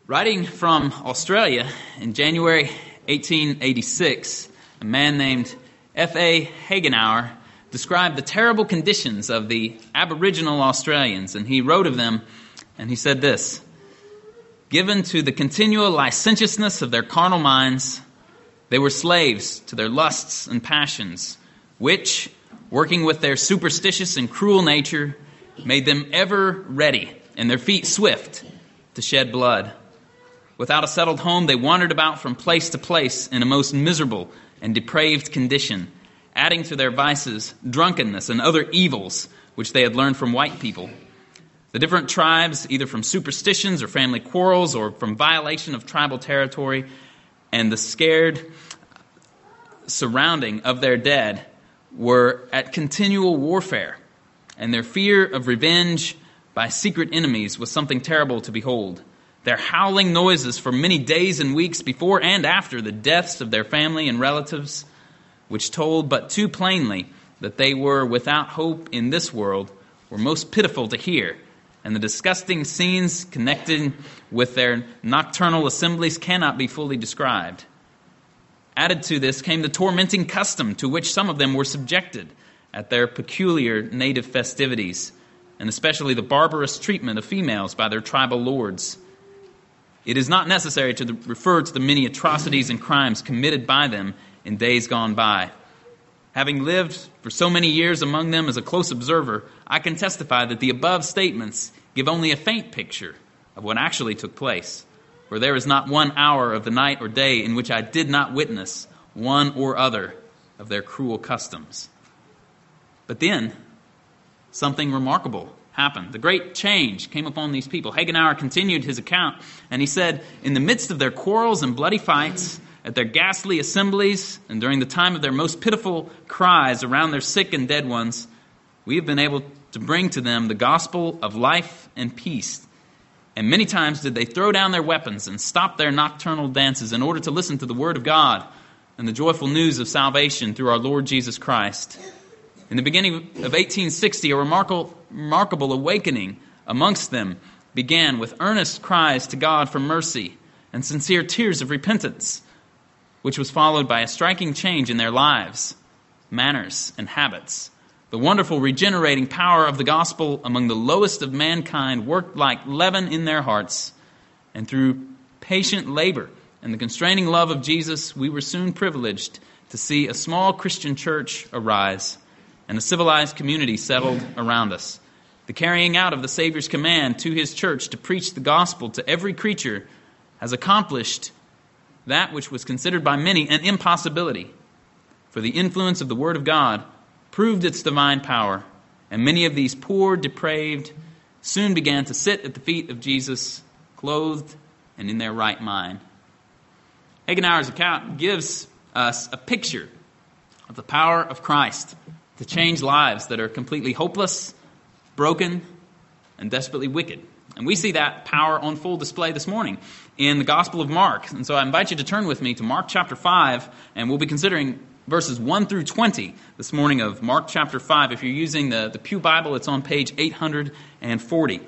Writing from Australia in January 1886, a man named F.A. Hagenauer described the terrible conditions of the Aboriginal Australians, and he wrote of them, and he said this: "Given to the continual licentiousness of their carnal minds, they were slaves to their lusts and passions, which, working with their superstitious and cruel nature, made them ever ready and their feet swift to shed blood. Without a settled home, they wandered about from place to place in a most miserable and depraved condition, adding to their vices drunkenness and other evils which they had learned from white people. The different tribes, either from superstitions or family quarrels or from violation of tribal territory and the scared surrounding of their dead, were at continual warfare, and their fear of revenge by secret enemies was something terrible to behold. Their howling noises for many days and weeks before and after the deaths of their family and relatives, which told but too plainly that they were without hope in this world, were most pitiful to hear, and the disgusting scenes connected with their nocturnal assemblies cannot be fully described. Added to this came the tormenting custom to which some of them were subjected at their peculiar native festivities, and especially the barbarous treatment of females by their tribal lords. It is not necessary to refer to the many atrocities and crimes committed by them in days gone by. Having lived for so many years among them as a close observer, I can testify that the above statements give only a faint picture of what actually took place, for there is not 1 hour of the night or day in which I did not witness one or other of their cruel customs. But then, something remarkable happened. The great change came upon these people. Hagenauer continued his account, and he said, "In the midst of their quarrels and bloody fights, at their ghastly assemblies, and during the time of their most pitiful cries around their sick and dead ones, we have been able to bring to them the gospel of life and peace. And many times did they throw down their weapons and stop their nocturnal dances in order to listen to the word of God and the joyful news of salvation through our Lord Jesus Christ. In the beginning of 1860, a remarkable awakening amongst them began with earnest cries to God for mercy and sincere tears of repentance, which was followed by a striking change in their lives, manners, and habits. The wonderful regenerating power of the gospel among the lowest of mankind worked like leaven in their hearts, and through patient labor and the constraining love of Jesus, we were soon privileged to see a small Christian church arise and a civilized community settled around us. The carrying out of the Savior's command to his church to preach the gospel to every creature has accomplished that which was considered by many an impossibility. For the influence of the Word of God proved its divine power, and many of these poor, depraved, soon began to sit at the feet of Jesus, clothed and in their right mind." Hagenauer's account gives us a picture of the power of Christ to change lives that are completely hopeless, broken, and desperately wicked. And we see that power on full display this morning in the Gospel of Mark. And so I invite you to turn with me to Mark chapter 5, and we'll be considering verses 1 through 20 this morning of Mark chapter 5. If you're using the Pew Bible, it's on page 840.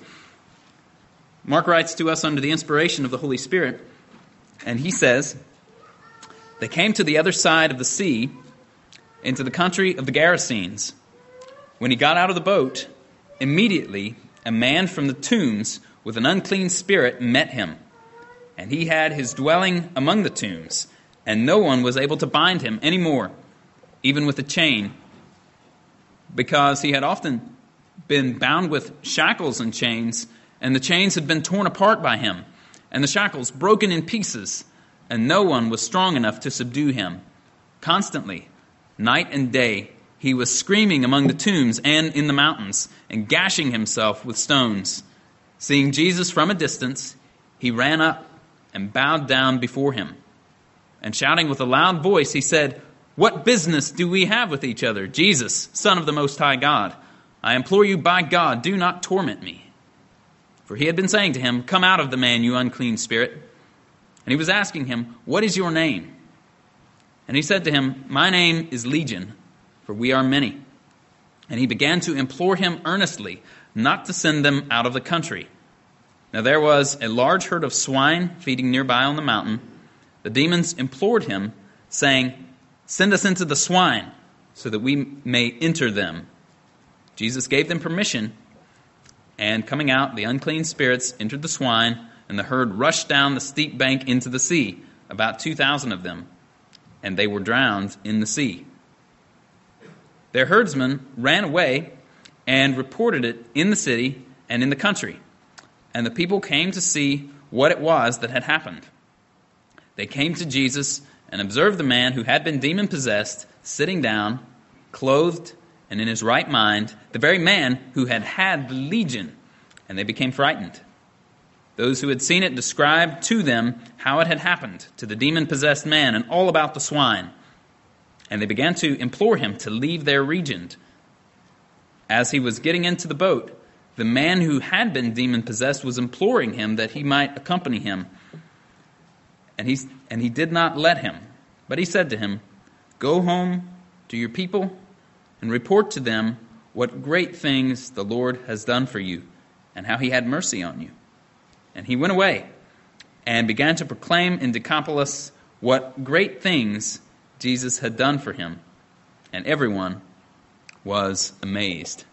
Mark writes to us under the inspiration of the Holy Spirit, and he says, "They came to the other side of the sea, into the country of the Gerasenes. When he got out of the boat, immediately a man from the tombs with an unclean spirit met him. And he had his dwelling among the tombs, and no one was able to bind him any more, even with a chain, because he had often been bound with shackles and chains, and the chains had been torn apart by him, and the shackles broken in pieces, and no one was strong enough to subdue him. Constantly, night and day, he was screaming among the tombs and in the mountains, and gashing himself with stones. Seeing Jesus from a distance, he ran up and bowed down before him. And shouting with a loud voice, he said, 'What business do we have with each other, Jesus, Son of the Most High God? I implore you by God, do not torment me.' For he had been saying to him, 'Come out of the man, you unclean spirit.' And he was asking him, 'What is your name?' And he said to him, 'My name is Legion, for we are many.' And he began to implore him earnestly not to send them out of the country. Now there was a large herd of swine feeding nearby on the mountain. The demons implored him, saying, "Send us into the swine, so that we may enter them." Jesus gave them permission, and coming out, the unclean spirits entered the swine, and the herd rushed down the steep bank into the sea, about 2,000 of them, and they were drowned in the sea. Their herdsmen ran away and reported it in the city and in the country, and the people came to see what it was that had happened. They came to Jesus and observed the man who had been demon-possessed sitting down, clothed and in his right mind, the very man who had had the legion, and they became frightened. Those who had seen it described to them how it had happened to the demon-possessed man and all about the swine. And they began to implore him to leave their region. As he was getting into the boat, the man who had been demon-possessed was imploring him that he might accompany him. And he did not let him. But he said to him, "Go home to your people and report to them what great things the Lord has done for you and how he had mercy on you." And he went away and began to proclaim in Decapolis what great things Jesus had done for him. And everyone was amazed.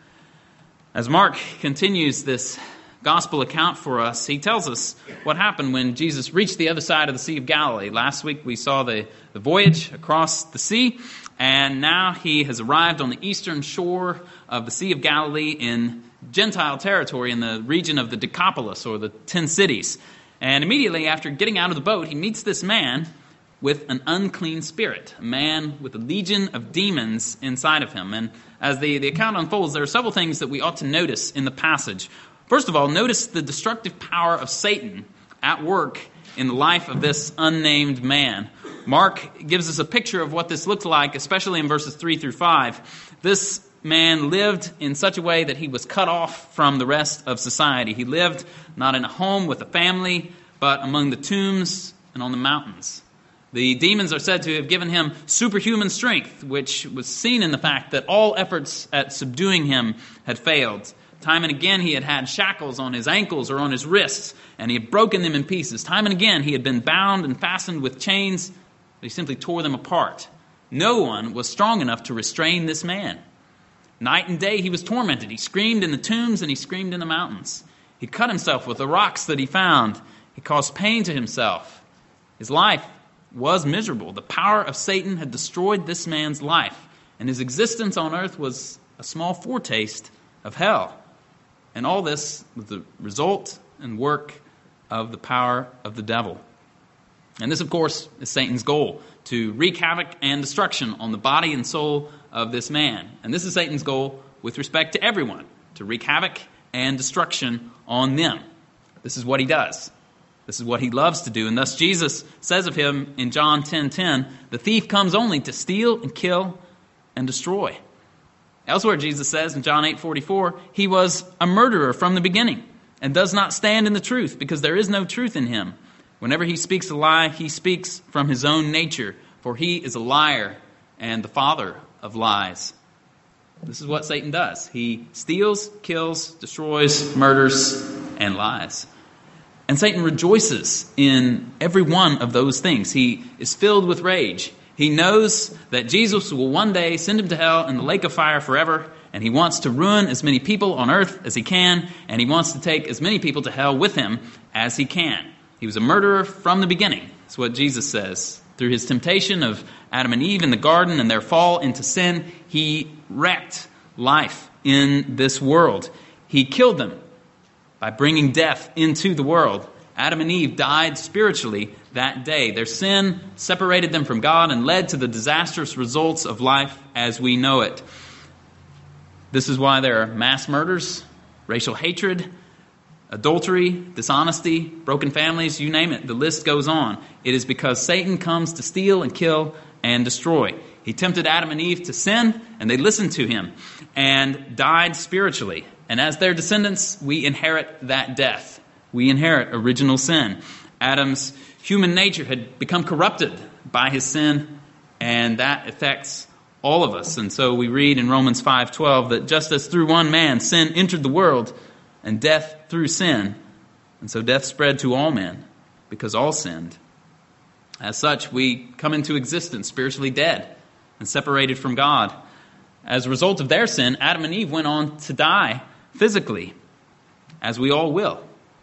As Mark continues this gospel account for us, he tells us what happened when Jesus reached the other side of the Sea of Galilee. Last week we saw the voyage across the sea, and now he has arrived on the eastern shore of the Sea of Galilee in Gentile territory in the region of the Decapolis, or the 10 cities. And immediately after getting out of the boat, he meets this man with an unclean spirit, a man with a legion of demons inside of him. And as the account unfolds, there are several things that we ought to notice in the passage. First of all, notice the destructive power of Satan at work in the life of this unnamed man. Mark gives us a picture of what this looked like, especially in verses 3 through 5. This man lived in such a way that he was cut off from the rest of society. He lived not in a home with a family, but among the tombs and on the mountains. The demons are said to have given him superhuman strength, which was seen in the fact that all efforts at subduing him had failed. Time and again he had had shackles on his ankles or on his wrists, and he had broken them in pieces. Time and again he had been bound and fastened with chains, but he simply tore them apart. No one was strong enough to restrain this man. Night and day he was tormented. He screamed in the tombs and he screamed in the mountains. He cut himself with the rocks that he found. He caused pain to himself. His life was miserable. The power of Satan had destroyed this man's life, and his existence on earth was a small foretaste of hell. And all this was the result and work of the power of the devil. And this, of course, is Satan's goal, to wreak havoc and destruction on the body and soul of this man. And this is Satan's goal with respect to everyone, to wreak havoc and destruction on them. This is what he does. This is what he loves to do. And thus Jesus says of him in John 10:10, "The thief comes only to steal and kill and destroy." Elsewhere, Jesus says in John 8:44, "He was a murderer from the beginning and does not stand in the truth, because there is no truth in him. Whenever he speaks a lie, he speaks from his own nature, for he is a liar and the father of lies." This is what Satan does. He steals, kills, destroys, murders, and lies. And Satan rejoices in every one of those things. He is filled with rage. He knows that Jesus will one day send him to hell in the lake of fire forever, and he wants to ruin as many people on earth as he can, and he wants to take as many people to hell with him as he can. He was a murderer from the beginning. That's what Jesus says. Through his temptation of Adam and Eve in the garden and their fall into sin, he wrecked life in this world. He killed them by bringing death into the world. Adam and Eve died spiritually that day. Their sin separated them from God and led to the disastrous results of life as we know it. This is why there are mass murders, racial hatred, adultery, dishonesty, broken families, you name it. The list goes on. It is because Satan comes to steal and kill and destroy. He tempted Adam and Eve to sin, and they listened to him and died spiritually. And as their descendants, we inherit that death. We inherit original sin. Adam's human nature had become corrupted by his sin, and that affects all of us. And so we read in Romans 5:12 that just as through one man sin entered the world, and death through sin, And so death spread to all men because all sinned. As such, we come into existence spiritually dead and separated from God. As a result of their sin, Adam and Eve went on to die physically, as we all will.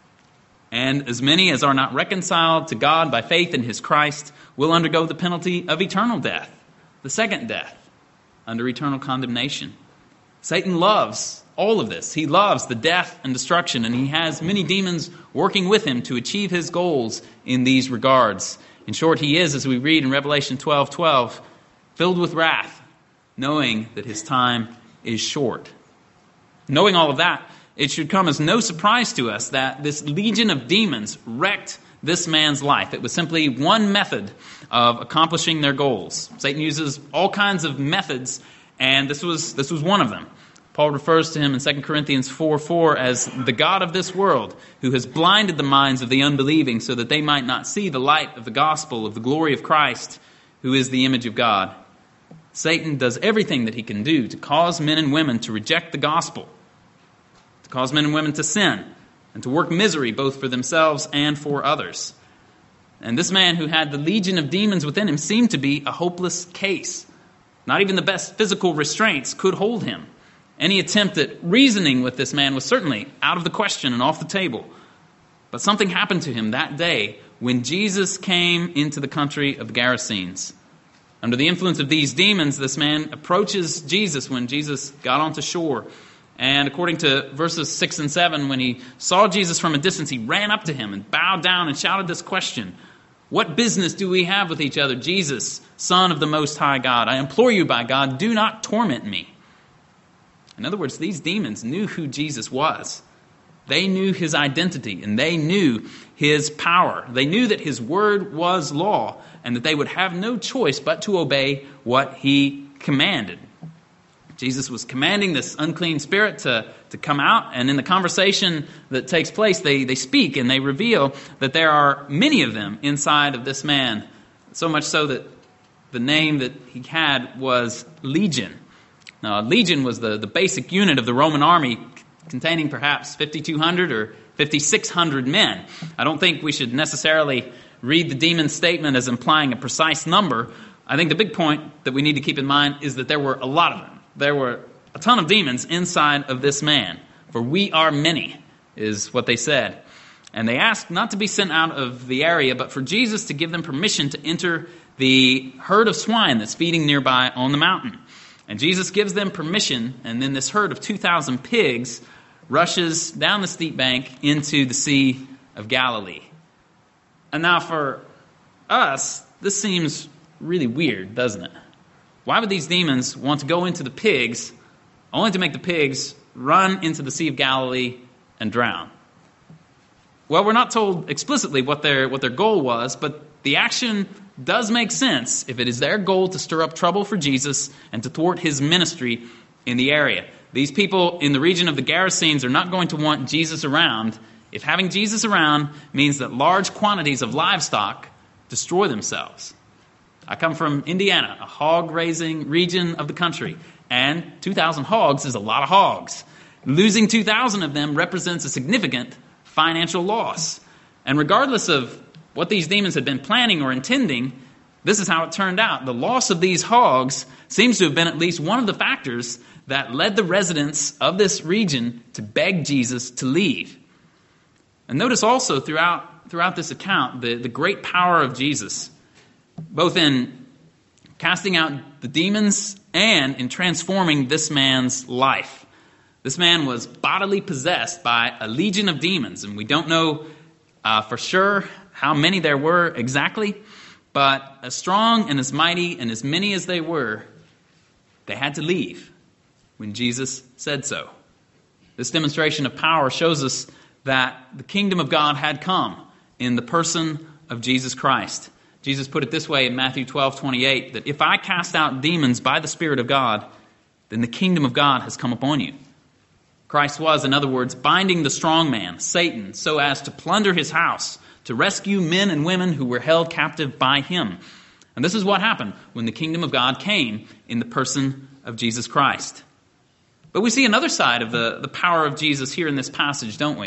And as many as are not reconciled to God by faith in His Christ will undergo the penalty of eternal death, the second death, under eternal condemnation. Satan loves all of this. He loves the death and destruction, and he has many demons working with him to achieve his goals in these regards. In short, he is, as we read in Revelation 12:12, filled with wrath, knowing that his time is short. Knowing all of that, it should come as no surprise to us that this legion of demons wrecked this man's life. It was simply one method of accomplishing their goals. Satan uses all kinds of methods, and this was one of them. Paul refers to him in 2 Corinthians 4:4 as the God of this world, who has blinded the minds of the unbelieving so that they might not see the light of the gospel of the glory of Christ, who is the image of God. Satan does everything that he can do to cause men and women to reject the gospel, to cause men and women to sin, and to work misery both for themselves and for others. And this man who had the legion of demons within him seemed to be a hopeless case. Not even the best physical restraints could hold him. Any attempt at reasoning with this man was certainly out of the question and off the table. But something happened to him that day when Jesus came into the country of the Gerasenes. Under the influence of these demons, this man approaches Jesus when Jesus got onto shore. And according to verses 6 and 7, when he saw Jesus from a distance, he ran up to him and bowed down and shouted this question: "What business do we have with each other, Jesus, Son of the Most High God? I implore you by God, do not torment me." In other words, these demons knew who Jesus was. They knew his identity, and they knew his power. They knew that his word was law, and that they would have no choice but to obey what he commanded. Jesus was commanding this unclean spirit to come out, and in the conversation that takes place, they speak and they reveal that there are many of them inside of this man, so much so that the name that he had was Legion. Now, a legion was the basic unit of the Roman army, containing perhaps 5,200 or 5,600 men. I don't think we should necessarily read the demon statement as implying a precise number. I think the big point that we need to keep in mind is that there were a lot of them. There were a ton of demons inside of this man. For we are many, is what they said. And they asked not to be sent out of the area, but for Jesus to give them permission to enter the herd of swine that's feeding nearby on the mountain. And Jesus gives them permission, and then this herd of 2,000 pigs rushes down the steep bank into the Sea of Galilee. And now for us, this seems really weird, doesn't it? Why would these demons want to go into the pigs, only to make the pigs run into the Sea of Galilee and drown? Well, we're not told explicitly what their goal was, but the action does make sense if it is their goal to stir up trouble for Jesus and to thwart his ministry in the area. These people in the region of the Gerasenes are not going to want Jesus around if having Jesus around means that large quantities of livestock destroy themselves. I come from Indiana, a hog-raising region of the country, and 2,000 hogs is a lot of hogs. Losing 2,000 of them represents a significant financial loss. And regardless of what these demons had been planning or intending, this is how it turned out. The loss of these hogs seems to have been at least one of the factors that led the residents of this region to beg Jesus to leave. And notice also throughout this account the great power of Jesus, both in casting out the demons and in transforming this man's life. This man was bodily possessed by a legion of demons, and we don't know for sure how many there were exactly, but as strong and as mighty and as many as they were, they had to leave when Jesus said so. This demonstration of power shows us that the kingdom of God had come in the person of Jesus Christ. Jesus put it this way in Matthew 12:28, that if I cast out demons by the Spirit of God, then the kingdom of God has come upon you. Christ was, in other words, binding the strong man, Satan, so as to plunder his house, to rescue men and women who were held captive by him. And this is what happened when the kingdom of God came in the person of Jesus Christ. But we see another side of the power of Jesus here in this passage, don't we?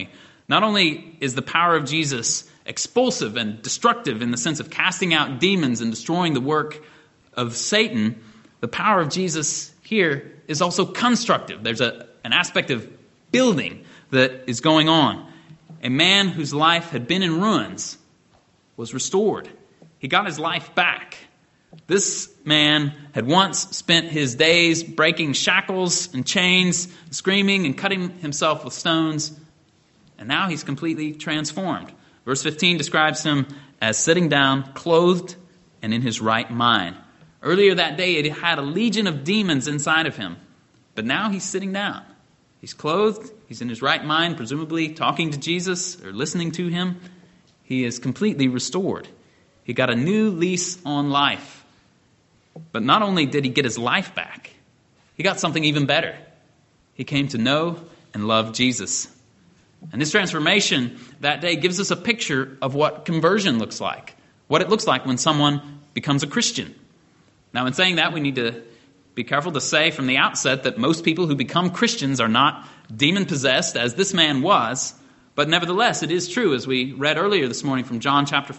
Not only is the power of Jesus expulsive and destructive in the sense of casting out demons and destroying the work of Satan, the power of Jesus here is also constructive. There's an aspect of building that is going on. A man whose life had been in ruins was restored. He got his life back. This man had once spent his days breaking shackles and chains, screaming and cutting himself with stones, and now he's completely transformed. Verse 15 describes him as sitting down, clothed, and in his right mind. Earlier that day, he had a legion of demons inside of him, but now he's sitting down. He's clothed, he's in his right mind, presumably talking to Jesus or listening to him. He is completely restored. He got a new lease on life. But not only did he get his life back, he got something even better. He came to know and love Jesus. And this transformation that day gives us a picture of what conversion looks like, what it looks like when someone becomes a Christian. Now, in saying that, we need to be careful to say from the outset that most people who become Christians are not demon-possessed, as this man was. But nevertheless, it is true, as we read earlier this morning from 1 John chapter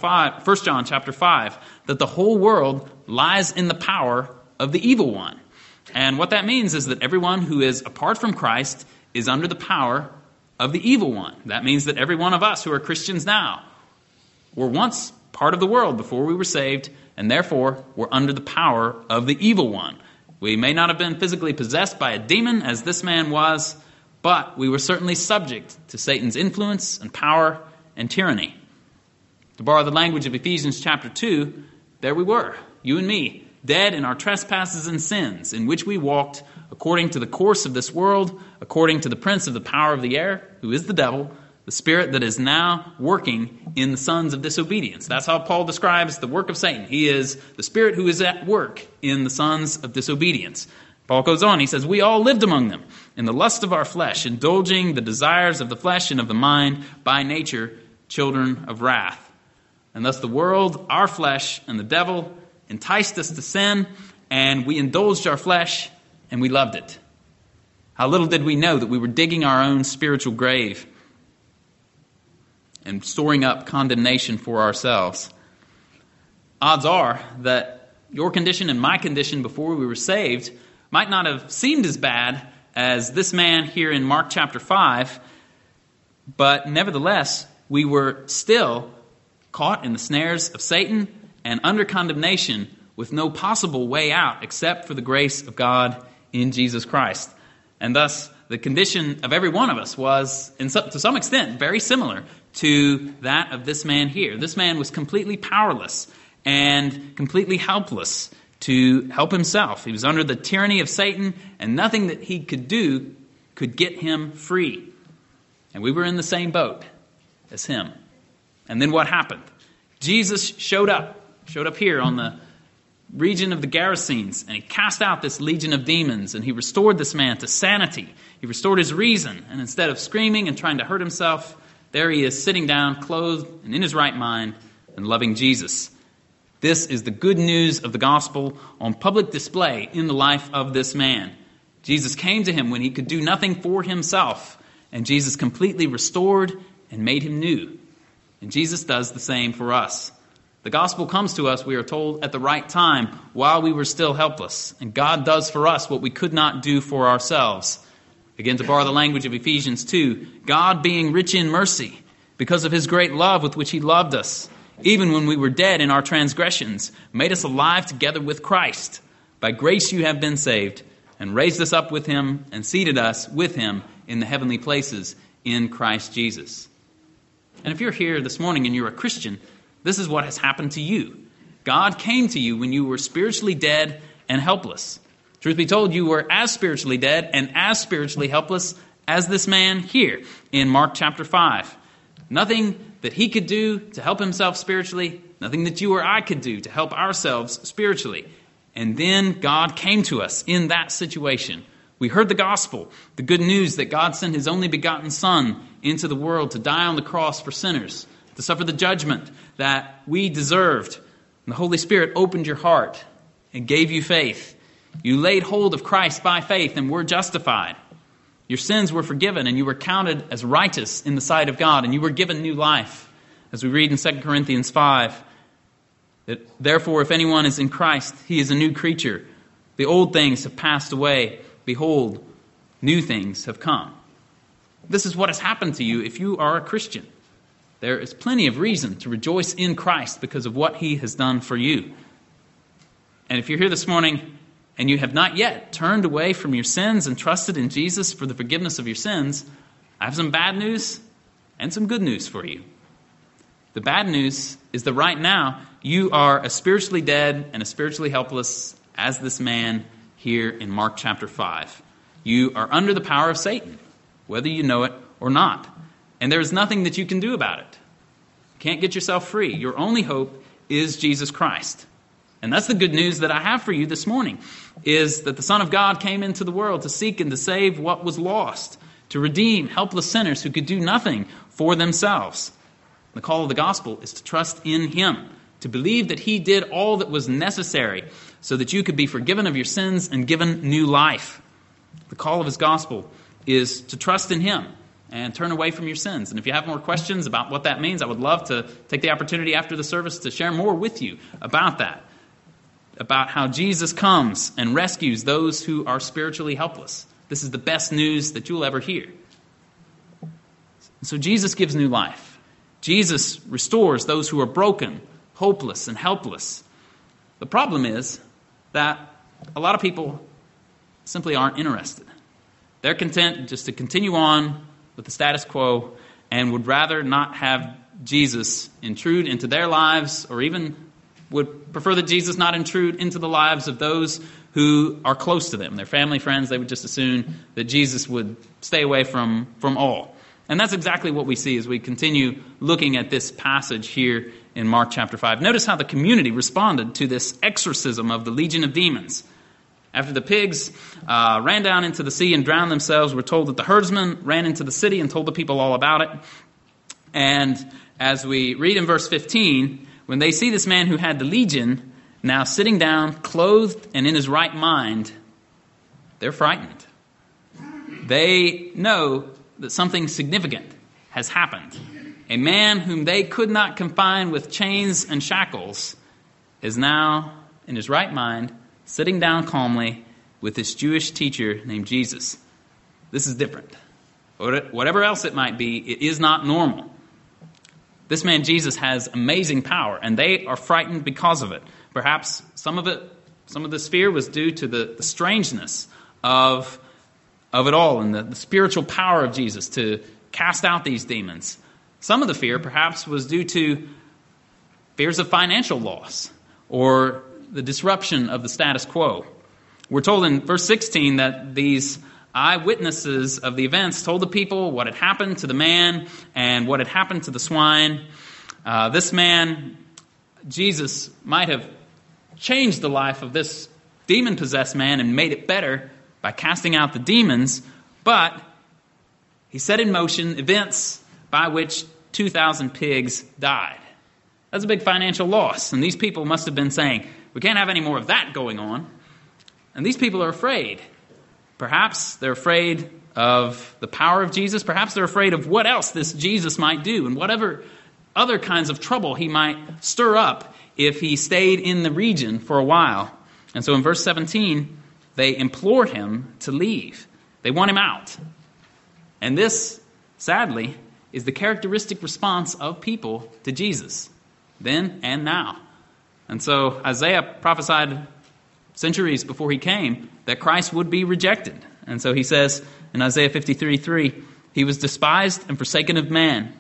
5, that the whole world lies in the power of the evil one. And what that means is that everyone who is apart from Christ is under the power of the evil one. That means that every one of us who are Christians now were once part of the world before we were saved, and therefore were under the power of the evil one. We may not have been physically possessed by a demon, as this man was, but we were certainly subject to Satan's influence and power and tyranny. To borrow the language of Ephesians chapter 2, there we were, you and me, dead in our trespasses and sins, in which we walked according to the course of this world, according to the prince of the power of the air, who is the devil, the spirit that is now working in the sons of disobedience. That's how Paul describes the work of Satan. He is the spirit who is at work in the sons of disobedience. Paul goes on, he says, we all lived among them in the lust of our flesh, indulging the desires of the flesh and of the mind, by nature, children of wrath. And thus the world, our flesh, and the devil enticed us to sin, and we indulged our flesh, and we loved it. How little did we know that we were digging our own spiritual grave and storing up condemnation for ourselves. Odds are that your condition and my condition before we were saved might not have seemed as bad as this man here in Mark chapter 5, but nevertheless, we were still caught in the snares of Satan and under condemnation with no possible way out except for the grace of God in Jesus Christ. And thus, the condition of every one of us was, to some extent, very similar to that of this man here. This man was completely powerless and completely helpless to help himself. He was under the tyranny of Satan, and nothing that he could do could get him free. And we were in the same boat as him. And then what happened? Jesus showed up here on the region of the Gerasenes, and he cast out this legion of demons, and he restored this man to sanity. He restored his reason, and instead of screaming and trying to hurt himself, there he is sitting down, clothed and in his right mind, and loving Jesus. This is the good news of the gospel on public display in the life of this man. Jesus came to him when he could do nothing for himself, and Jesus completely restored and made him new. And Jesus does the same for us. The gospel comes to us, we are told, at the right time while we were still helpless. And God does for us what we could not do for ourselves. Again, to borrow the language of Ephesians 2, God being rich in mercy, because of his great love with which he loved us, even when we were dead in our transgressions, made us alive together with Christ. By grace you have been saved, and raised us up with him, and seated us with him in the heavenly places in Christ Jesus. And if you're here this morning and you're a Christian, this is what has happened to you. God came to you when you were spiritually dead and helpless. Truth be told, you were as spiritually dead and as spiritually helpless as this man here in Mark chapter 5. Nothing that he could do to help himself spiritually, nothing that you or I could do to help ourselves spiritually. And then God came to us in that situation. We heard the gospel, the good news that God sent his only begotten Son into the world to die on the cross for sinners, to suffer the judgment that we deserved. And the Holy Spirit opened your heart and gave you faith. You laid hold of Christ by faith and were justified. Your sins were forgiven, and you were counted as righteous in the sight of God, and you were given new life. As we read in 2 Corinthians 5, that therefore if anyone is in Christ, he is a new creature. The old things have passed away. Behold, new things have come. This is what has happened to you if you are a Christian. There is plenty of reason to rejoice in Christ because of what he has done for you. And if you're here this morning and you have not yet turned away from your sins and trusted in Jesus for the forgiveness of your sins, I have some bad news and some good news for you. The bad news is that right now you are as spiritually dead and as spiritually helpless as this man here in Mark chapter 5. You are under the power of Satan, whether you know it or not. And there is nothing that you can do about it. You can't get yourself free. Your only hope is Jesus Christ. And that's the good news that I have for you this morning, is that the Son of God came into the world to seek and to save what was lost, to redeem helpless sinners who could do nothing for themselves. The call of the gospel is to trust in him, to believe that he did all that was necessary so that you could be forgiven of your sins and given new life. The call of his gospel is to trust in him and turn away from your sins. And if you have more questions about what that means, I would love to take the opportunity after the service to share more with you about that, about how Jesus comes and rescues those who are spiritually helpless. This is the best news that you'll ever hear. So Jesus gives new life. Jesus restores those who are broken, hopeless, and helpless. The problem is that a lot of people simply aren't interested. They're content just to continue on with the status quo and would rather not have Jesus intrude into their lives, or even would prefer that Jesus not intrude into the lives of those who are close to them, their family, friends. They would just assume that Jesus would stay away from all. And that's exactly what we see as we continue looking at this passage here in Mark chapter 5. Notice how the community responded to this exorcism of the legion of demons. After the pigs ran down into the sea and drowned themselves, we're told that the herdsmen ran into the city and told the people all about it. And as we read in verse 15, when they see this man who had the legion now sitting down, clothed and in his right mind, they're frightened. They know that something significant has happened. A man whom they could not confine with chains and shackles is now in his right mind, sitting down calmly with this Jewish teacher named Jesus. This is different. Whatever else it might be, it is not normal. This man Jesus has amazing power, and they are frightened because of it. Perhaps some of this fear was due to the strangeness of it all and the spiritual power of Jesus to cast out these demons. Some of the fear perhaps was due to fears of financial loss or the disruption of the status quo. We're told in verse 16 that these eyewitnesses of the events told the people what had happened to the man and what had happened to the swine. This man, Jesus, might have changed the life of this demon-possessed man and made it better by casting out the demons, but he set in motion events by which 2,000 pigs died. That's a big financial loss, and these people must have been saying, we can't have any more of that going on. And these people are afraid. Perhaps they're afraid of the power of Jesus. Perhaps they're afraid of what else this Jesus might do and whatever other kinds of trouble he might stir up if he stayed in the region for a while. And so in verse 17, they implore him to leave. They want him out. And this, sadly, is the characteristic response of people to Jesus, then and now. And so Isaiah prophesied centuries before he came that Christ would be rejected. And so he says in Isaiah 53:3, he was despised and forsaken of man,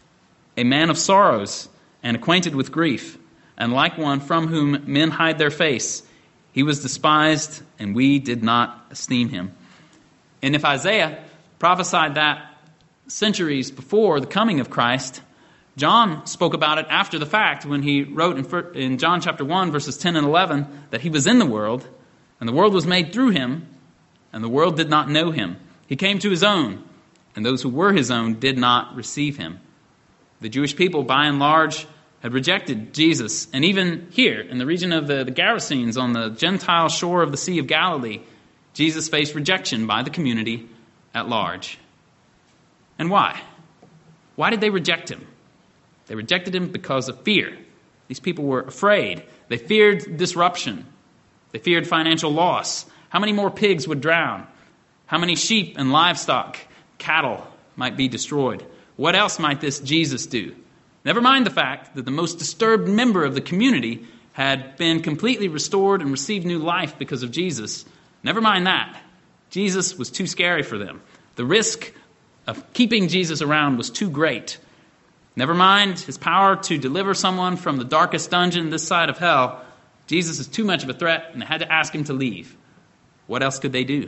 a man of sorrows and acquainted with grief, and like one from whom men hide their face. He was despised, and we did not esteem him. And if Isaiah prophesied that centuries before the coming of Christ, John spoke about it after the fact when he wrote in John chapter 1, verses 10 and 11, that he was in the world, and the world was made through him, and the world did not know him. He came to his own, and those who were his own did not receive him. The Jewish people, by and large, had rejected Jesus. And even here, in the region of the Gerasenes, on the Gentile shore of the Sea of Galilee, Jesus faced rejection by the community at large. And why? Why did they reject him? They rejected him because of fear. These people were afraid. They feared disruption. They feared financial loss. How many more pigs would drown? How many sheep and livestock, cattle might be destroyed? What else might this Jesus do? Never mind the fact that the most disturbed member of the community had been completely restored and received new life because of Jesus. Never mind that. Jesus was too scary for them. The risk of keeping Jesus around was too great. Never mind his power to deliver someone from the darkest dungeon this side of hell. Jesus is too much of a threat, and they had to ask him to leave. What else could they do?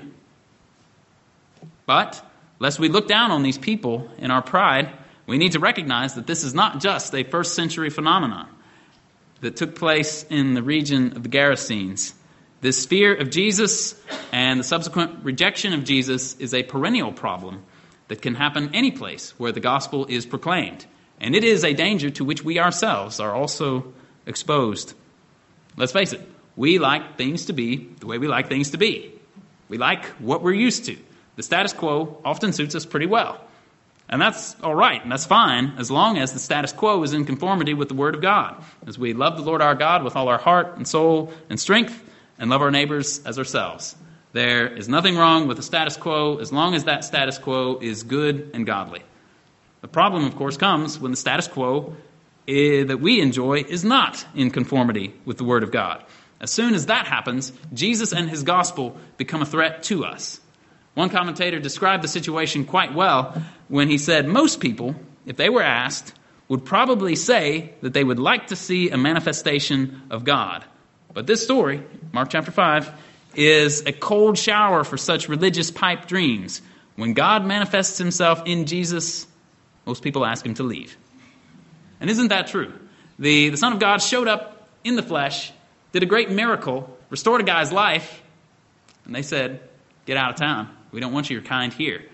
But, lest we look down on these people in our pride, we need to recognize that this is not just a first century phenomenon that took place in the region of the Gerasenes. This fear of Jesus and the subsequent rejection of Jesus is a perennial problem that can happen any place where the gospel is proclaimed. And it is a danger to which we ourselves are also exposed. Let's face it, we like things to be the way we like things to be. We like what we're used to. The status quo often suits us pretty well. And that's all right, and that's fine, as long as the status quo is in conformity with the Word of God. As we love the Lord our God with all our heart and soul and strength, and love our neighbors as ourselves. There is nothing wrong with the status quo as long as that status quo is good and godly. The problem, of course, comes when the status quo that we enjoy is not in conformity with the Word of God. As soon as that happens, Jesus and his gospel become a threat to us. One commentator described the situation quite well when he said most people, if they were asked, would probably say that they would like to see a manifestation of God. But this story, Mark chapter 5, is a cold shower for such religious pipe dreams. When God manifests himself in Jesus, most people ask him to leave. And isn't that true? The Son of God showed up in the flesh, did a great miracle, restored a guy's life, and they said, get out of town. We don't want your kind here.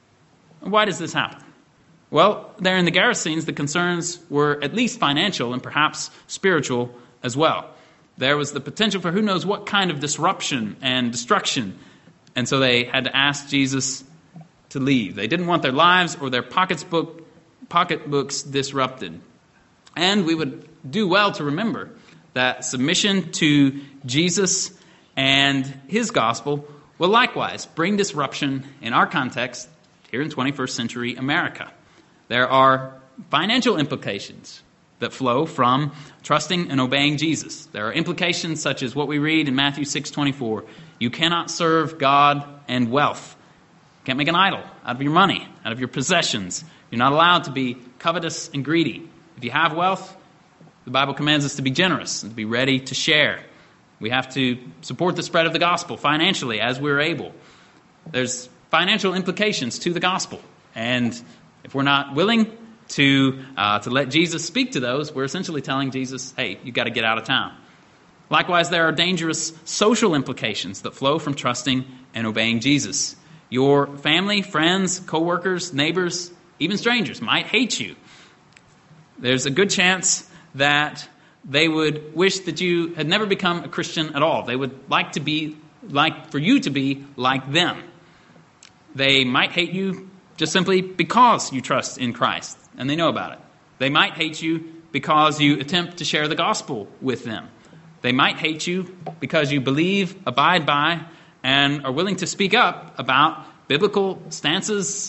Why does this happen? Well, there in the Gerasenes, the concerns were at least financial and perhaps spiritual as well. There was the potential for who knows what kind of disruption and destruction. And so they had to ask Jesus to leave. They didn't want their lives or their pocketbooks disrupted. And we would do well to remember that submission to Jesus and his gospel will likewise bring disruption in our context here in 21st century America. There are financial implications that flow from trusting and obeying Jesus. There are implications such as what we read in Matthew 6:24. You cannot serve God and wealth. You can't make an idol out of your money, out of your possessions. You're not allowed to be covetous and greedy. If you have wealth, the Bible commands us to be generous and to be ready to share. We have to support the spread of the gospel financially as we're able. There's financial implications to the gospel. And if we're not willing to let Jesus speak to those, we're essentially telling Jesus, hey, you got to get out of town. Likewise, there are dangerous social implications that flow from trusting and obeying Jesus. Your family, friends, co-workers, neighbors, even strangers might hate you. There's a good chance that they would wish that you had never become a Christian at all. They would like for you to be like them. They might hate you just simply because you trust in Christ, and they know about it. They might hate you because you attempt to share the gospel with them. They might hate you because you believe, abide by, and are willing to speak up about biblical stances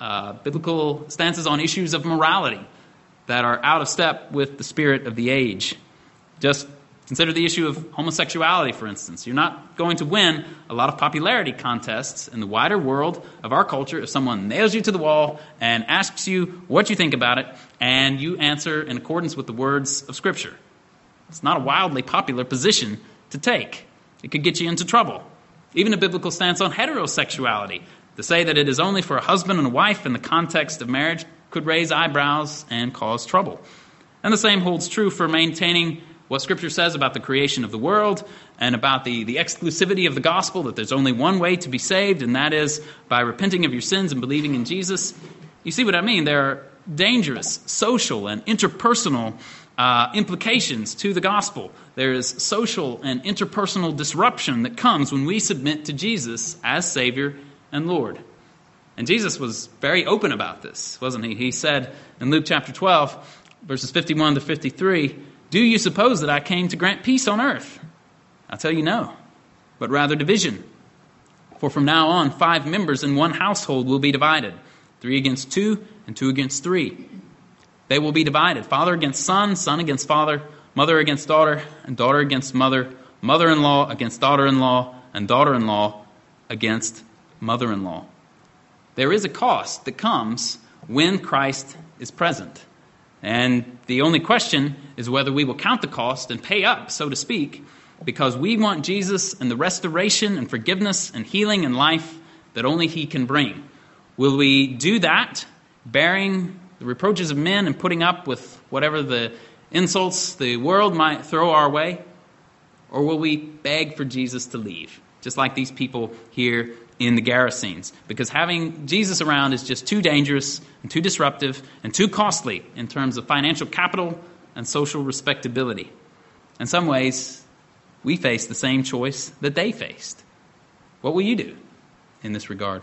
on issues of morality that are out of step with the spirit of the age. Just consider the issue of homosexuality, for instance. You're not going to win a lot of popularity contests in the wider world of our culture if someone nails you to the wall and asks you what you think about it, and you answer in accordance with the words of Scripture. It's not a wildly popular position to take. It could get you into trouble. Even a biblical stance on heterosexuality, to say that it is only for a husband and a wife in the context of marriage, could raise eyebrows and cause trouble. And the same holds true for maintaining what Scripture says about the creation of the world and about the exclusivity of the gospel, that there's only one way to be saved, and that is by repenting of your sins and believing in Jesus. You see what I mean? There are dangerous social and interpersonal implications to the gospel. There is social and interpersonal disruption that comes when we submit to Jesus as Savior and Lord. And Jesus was very open about this, wasn't he? He said in Luke chapter 12, verses 51 to 53, "Do you suppose that I came to grant peace on earth? I'll tell you no, but rather division. For from now on, 5 members in one household will be divided, 3 against 2, and 2 against 3. They will be divided, father against son, son against father, mother against daughter, and daughter against mother, mother-in-law against daughter-in-law, and daughter-in-law against mother-in-law." There is a cost that comes when Christ is present. And the only question is whether we will count the cost and pay up, so to speak, because we want Jesus and the restoration and forgiveness and healing and life that only He can bring. Will we do that, bearing the reproaches of men and putting up with whatever the insults the world might throw our way? Or will we beg for Jesus to leave, just like these people here in the Gerasenes? Because having Jesus around is just too dangerous and too disruptive and too costly in terms of financial capital and social respectability. In some ways, we face the same choice that they faced. What will you do in this regard?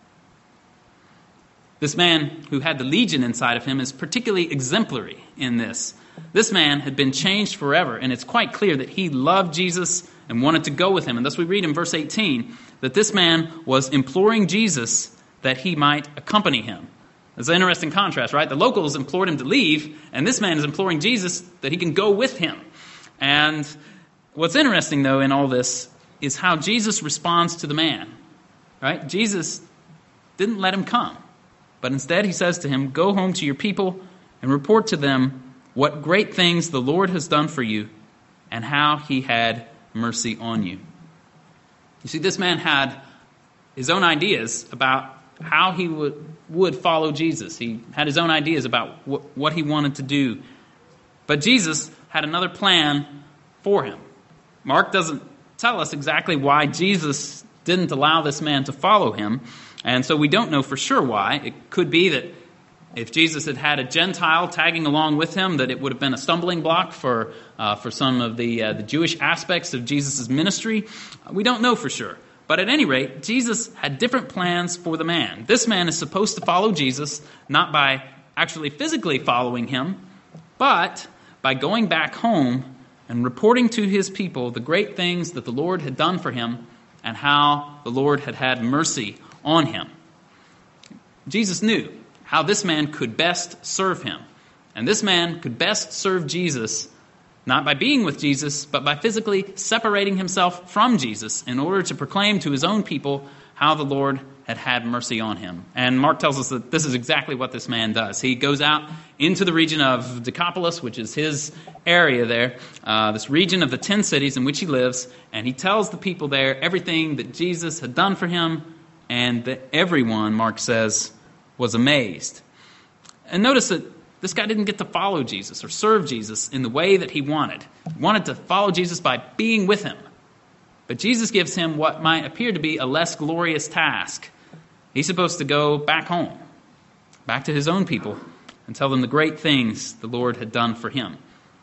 This man who had the legion inside of him is particularly exemplary in this. This man had been changed forever, and it's quite clear that he loved Jesus and wanted to go with him. And thus we read in verse 18 that this man was imploring Jesus that he might accompany him. It's an interesting contrast, right? The locals implored him to leave, and this man is imploring Jesus that he can go with him. And what's interesting, though, in all this is how Jesus responds to the man, right? Jesus didn't let him come, but instead he says to him, "Go home to your people and report to them what great things the Lord has done for you and how He had mercy on you." You see, this man had his own ideas about how he would follow Jesus. He had his own ideas about what he wanted to do. But Jesus had another plan for him. Mark doesn't tell us exactly why Jesus didn't allow this man to follow him, and so we don't know for sure why. It could be that if Jesus had had a Gentile tagging along with him, that it would have been a stumbling block for some of the Jewish aspects of Jesus' ministry. We don't know for sure. But at any rate, Jesus had different plans for the man. This man is supposed to follow Jesus, not by actually physically following him, but by going back home and reporting to his people the great things that the Lord had done for him and how the Lord had had mercy on him. Jesus knew how this man could best serve him. And this man could best serve Jesus, not by being with Jesus, but by physically separating himself from Jesus in order to proclaim to his own people how the Lord had had mercy on him. And Mark tells us that this is exactly what this man does. He goes out into the region of Decapolis, which is his area there, this region of the 10 cities in which he lives, and he tells the people there everything that Jesus had done for him, and that everyone, Mark says, was amazed. And notice that this guy didn't get to follow Jesus or serve Jesus in the way that he wanted. He wanted to follow Jesus by being with him. But Jesus gives him what might appear to be a less glorious task. He's supposed to go back home, back to his own people, and tell them the great things the Lord had done for him.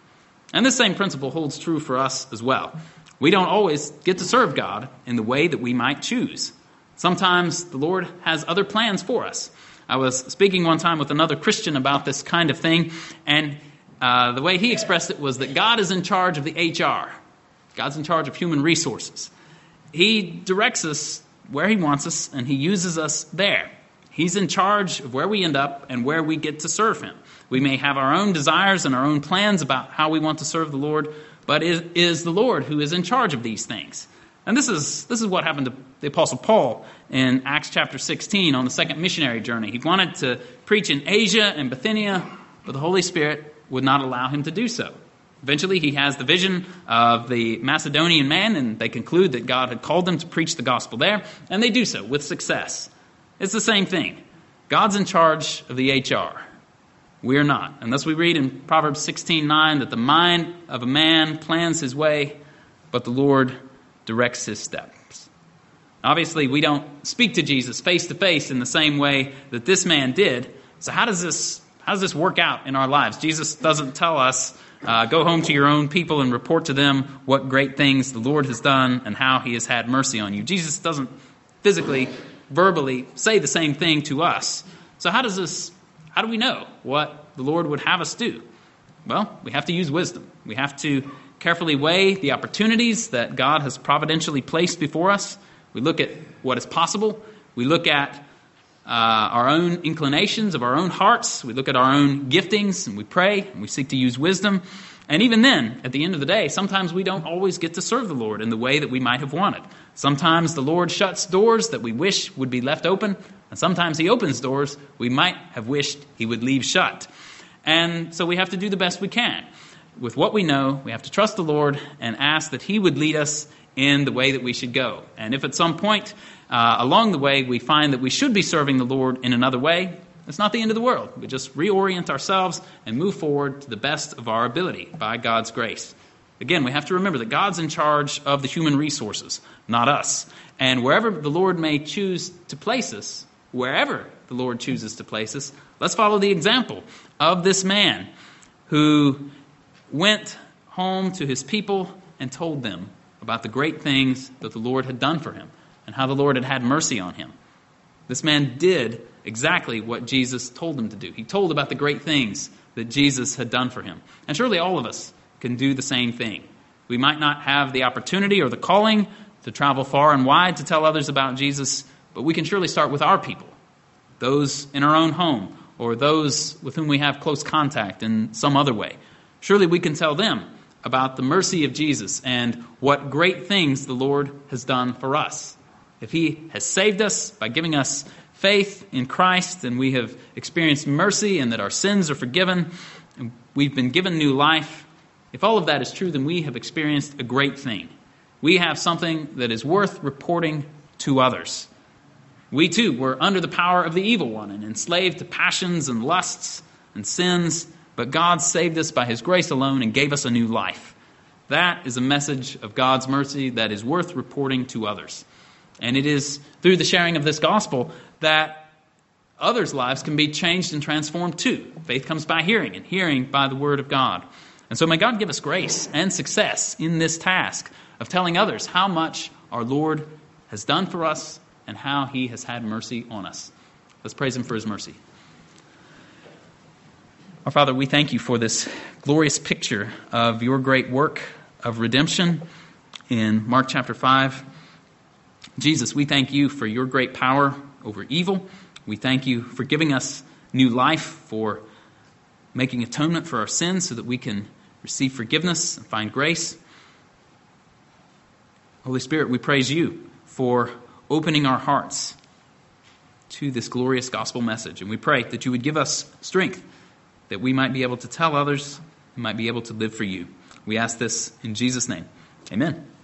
And this same principle holds true for us as well. We don't always get to serve God in the way that we might choose. Sometimes the Lord has other plans for us. I was speaking one time with another Christian about this kind of thing, and the way he expressed it was that God is in charge of the HR. God's in charge of human resources. He directs us where He wants us, and He uses us there. He's in charge of where we end up and where we get to serve Him. We may have our own desires and our own plans about how we want to serve the Lord, but it is the Lord who is in charge of these things. And this is what happened to the Apostle Paul in Acts chapter 16 on the second missionary journey. He wanted to preach in Asia and Bithynia, but the Holy Spirit would not allow him to do so. Eventually, he has the vision of the Macedonian man, and they conclude that God had called them to preach the gospel there, and they do so with success. It's the same thing. God's in charge of the HR. We are not. And thus we read in Proverbs 16:9 that the mind of a man plans his way, but the Lord directs his steps. Obviously, we don't speak to Jesus face to face in the same way that this man did. So how does this work out in our lives? Jesus doesn't tell us, go home to your own people and report to them what great things the Lord has done and how He has had mercy on you. Jesus doesn't physically verbally say the same thing to us. So how do we know what the Lord would have us do? Well, we have to use wisdom. We have to carefully weigh the opportunities that God has providentially placed before us. We look at what is possible. We look at our own inclinations of our own hearts. We look at our own giftings, and we pray, and we seek to use wisdom. And even then, at the end of the day, sometimes we don't always get to serve the Lord in the way that we might have wanted. Sometimes the Lord shuts doors that we wish would be left open, and sometimes He opens doors we might have wished He would leave shut. And so we have to do the best we can. With what we know, we have to trust the Lord and ask that He would lead us in the way that we should go. And if at some point along the way we find that we should be serving the Lord in another way, it's not the end of the world. We just reorient ourselves and move forward to the best of our ability by God's grace. Again, we have to remember that God's in charge of the human resources, not us. And wherever the Lord may choose to place us, wherever the Lord chooses to place us, let's follow the example of this man who went home to his people and told them about the great things that the Lord had done for him and how the Lord had had mercy on him. This man did exactly what Jesus told him to do. He told about the great things that Jesus had done for him. And surely all of us can do the same thing. We might not have the opportunity or the calling to travel far and wide to tell others about Jesus, but we can surely start with our people, those in our own home, or those with whom we have close contact in some other way. Surely we can tell them about the mercy of Jesus and what great things the Lord has done for us. If He has saved us by giving us faith in Christ, and we have experienced mercy and that our sins are forgiven, and we've been given new life, if all of that is true, then we have experienced a great thing. We have something that is worth reporting to others. We too were under the power of the evil one and enslaved to passions and lusts and sins, but God saved us by His grace alone and gave us a new life. That is a message of God's mercy that is worth reporting to others. And it is through the sharing of this gospel that others' lives can be changed and transformed too. Faith comes by hearing, and hearing by the Word of God. And so may God give us grace and success in this task of telling others how much our Lord has done for us and how He has had mercy on us. Let's praise Him for His mercy. Our Father, we thank You for this glorious picture of Your great work of redemption in Mark chapter 5. Jesus, we thank You for Your great power over evil. We thank You for giving us new life, for making atonement for our sins so that we can receive forgiveness and find grace. Holy Spirit, we praise You for opening our hearts to this glorious gospel message. And we pray that You would give us strength, that we might be able to tell others and might be able to live for You. We ask this in Jesus' name. Amen.